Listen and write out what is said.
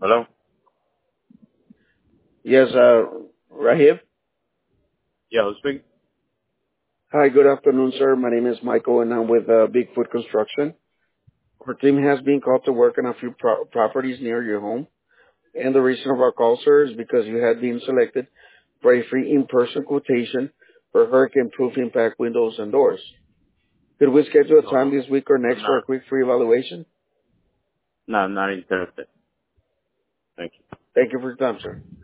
Hello? Yes, Rahib. Yeah, who's speaking? Hi, good afternoon, sir. My name is Michael, and I'm with Bigfoot Construction. Our team has been called to work on a few properties near your home. And the reason of our call, sir, is because you had been selected for a free in-person quotation for hurricane-proof impact windows and doors. Could we schedule a time No, this week or I'm next for a not. quick free evaluation? No, I'm not interested. Thank you. Thank you for your time, sir.